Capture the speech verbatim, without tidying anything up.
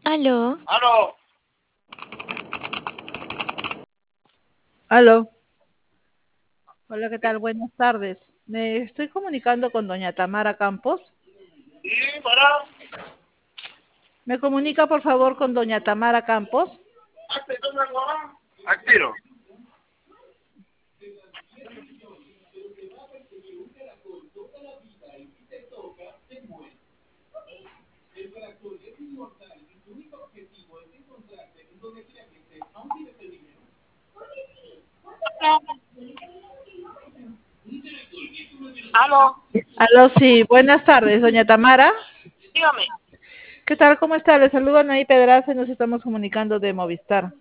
Aló. Aló, Aló. Hola, ¿qué tal? Buenas tardes. Me estoy comunicando con doña Tamara Campos. sí, para, ¿Me comunica, por favor, con doña Tamara Campos? hazte tú una huevada. Al tiro. Aló, Aló, sí. Buenas tardes, doña Tamara. dígame. ¿Qué tal? ¿Cómo está? Le saluda Anaí Pedraza y nos estamos comunicando de Movistar.